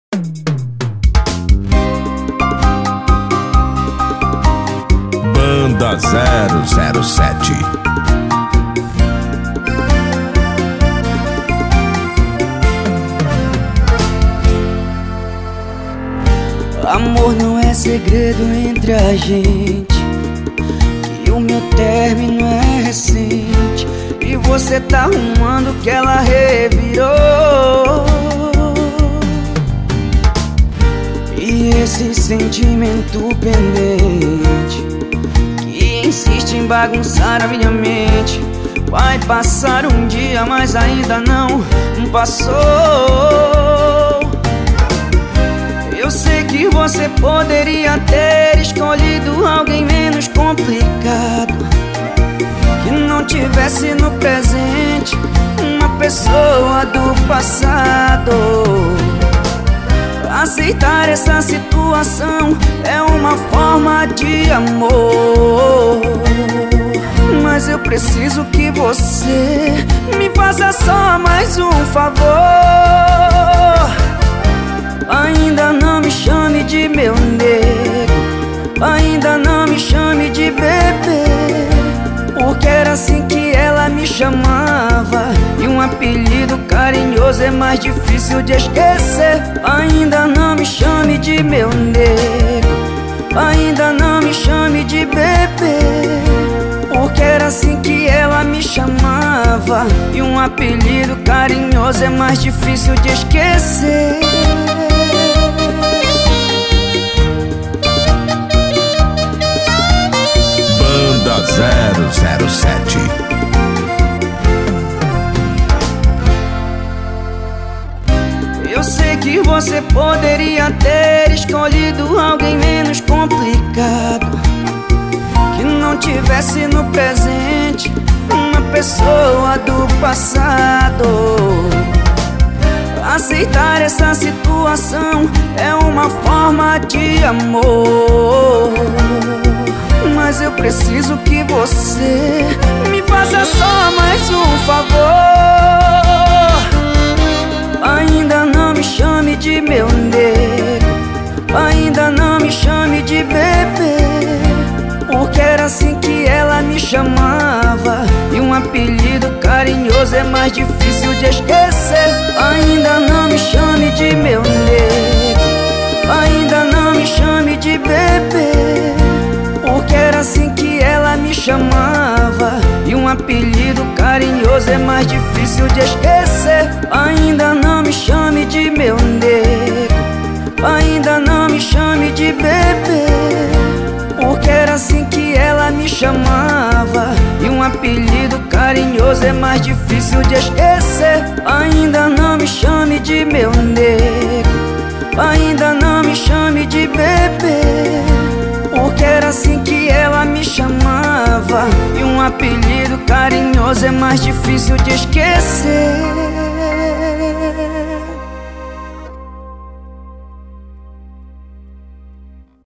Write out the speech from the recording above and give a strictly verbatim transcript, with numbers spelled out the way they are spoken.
Banda zero zero sete. Amor não é segredo entre a gente, que o meu término é recente e você tá arrumando que ela revirou. E esse sentimento pendente que insiste em bagunçar a minha mente vai passar um dia, mas ainda não passou. Eu sei que você poderia ter escolhido alguém menos complicado, que não tivesse no presente uma pessoa do passado. Aceitar essa situação é uma forma de amor, mas eu preciso que você me faça só mais um favor. Ainda não me chame de meu nego, ainda não me chame de bebê, porque era assim que ela me chamava, e um apelido carinhoso é mais difícil de esquecer. Ainda não me chame de meu nego, ainda não me chame de bebê, porque era assim que ela me chamava, e um apelido carinhoso é mais difícil de esquecer. Banda zero zero sete. Eu sei que você poderia ter escolhido alguém menos complicado, que não tivesse no presente uma pessoa do passado. Aceitar essa situação é uma forma de amor, mas eu preciso que você me faça só mais um favor. Ainda não me chame de meu nego, ainda não me chame de bebê, porque era assim que ela me chamava, e um apelido carinhoso é mais difícil de esquecer. Ainda não me chame de meu nego, ainda não me chame de bebê, porque era assim que ela me chamava, e um apelido carinhoso é mais difícil de esquecer. Ainda não me chame de meu nego, ainda não me chame de bebê, porque era assim que ela me chamava, e um apelido carinhoso é mais difícil de esquecer. Ainda não me chame de meu nego, ainda não me chame de bebê, porque era assim que ela me chamava, e um apelido carinhoso é mais difícil de esquecer.